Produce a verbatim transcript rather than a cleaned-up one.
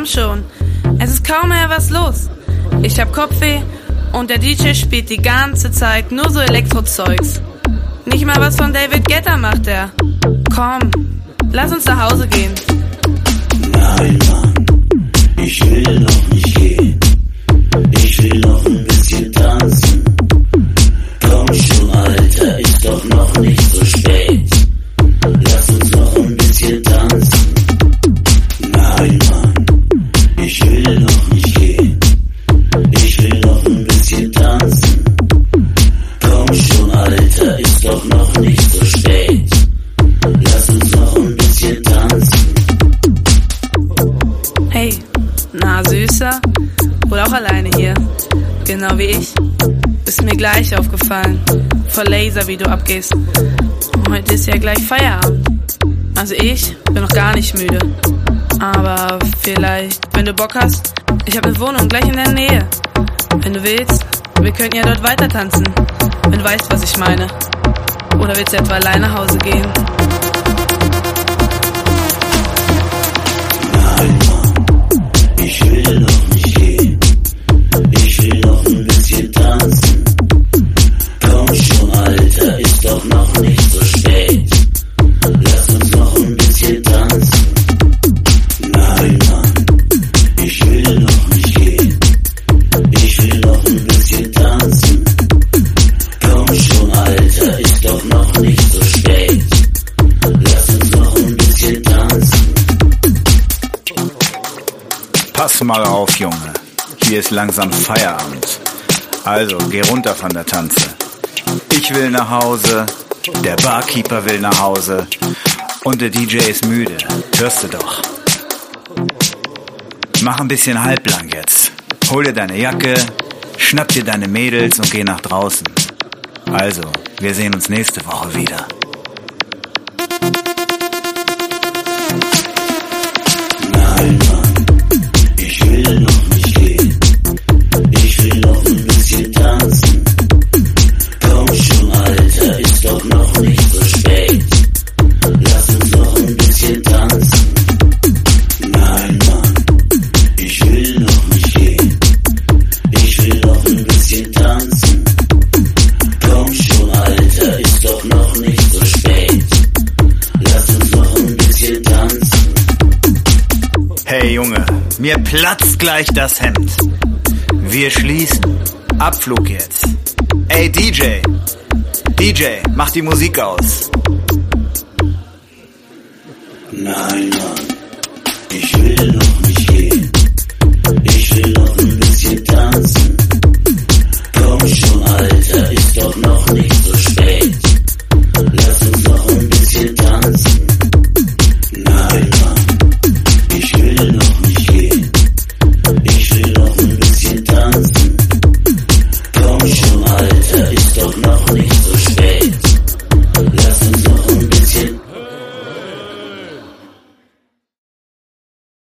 komm schon. Es ist kaum mehr was los. Ich hab Kopfweh und der D J spielt die ganze Zeit nur so Elektrozeugs. Nicht mal was von David Guetta macht er. Komm, lass uns nach Hause gehen. Nein, Mann, ich will noch nicht gehen. Ich will noch ein bisschen tanzen. Komm schon, Alter, ist doch noch nicht so spät. Lass uns noch ein bisschen tanzen. Nein, Mann, ich will noch nicht gehen. Ich will noch ein bisschen tanzen. Komm schon, Alter, ist doch noch nicht so spät. Lass uns noch ein bisschen tanzen. Hey, na Süßer? Wohl auch alleine hier. Genau wie ich. Ist mir gleich aufgefallen. Voll Laser, wie du abgehst. Heute ist ja gleich Feierabend. Also ich bin noch gar nicht müde. Aber vielleicht, wenn du Bock hast, ich habe eine Wohnung gleich in der Nähe. Wenn du willst, wir könnten ja dort weiter tanzen. Wenn du weißt, was ich meine. Oder willst du etwa allein nach Hause gehen? Nein, Mann, ich will noch nicht gehen. Ich will noch ein bisschen tanzen. Komm schon, Alter, ist doch noch nicht so spät. Lass uns noch ein bisschen tanzen. Nein, Mann, ich will noch nicht gehen. Ich will noch ein bisschen tanzen. Komm schon, Alter, ist doch noch nicht so spät. Lass uns noch ein bisschen tanzen. Pass mal auf, Junge. Hier ist langsam Feierabend. Also, geh runter von der Tanze. Ich will nach Hause, der Barkeeper will nach Hause und der D J ist müde. Hörst du doch. Mach ein bisschen halblang jetzt. Hol dir deine Jacke, schnapp dir deine Mädels und geh nach draußen. Also, wir sehen uns nächste Woche wieder. Nein, Mann, ich will noch nicht gehen. Ich will noch ein bisschen tanzen. Komm schon, Alter, ist doch noch nicht so spät. Lass uns noch ein bisschen tanzen. Nein, Mann, ich will noch nicht gehen. Ich will noch ein bisschen tanzen. Komm schon, Alter, ist doch noch nicht so spät. Lass uns noch ein bisschen tanzen. Hey Junge, mir platzt gleich das Hemd. Wir schließen. Abflug jetzt. Ey D J, D J, mach die Musik aus. Nein, Mann, ich will noch nicht gehen. Ich will noch ein bisschen tanzen. Komm schon, Alter, ist doch noch nicht so spät. Lass uns noch ein bisschen tanzen. Nein, Mann, ich will noch nicht gehen. Ich will noch ein bisschen tanzen. Komm schon, Alter.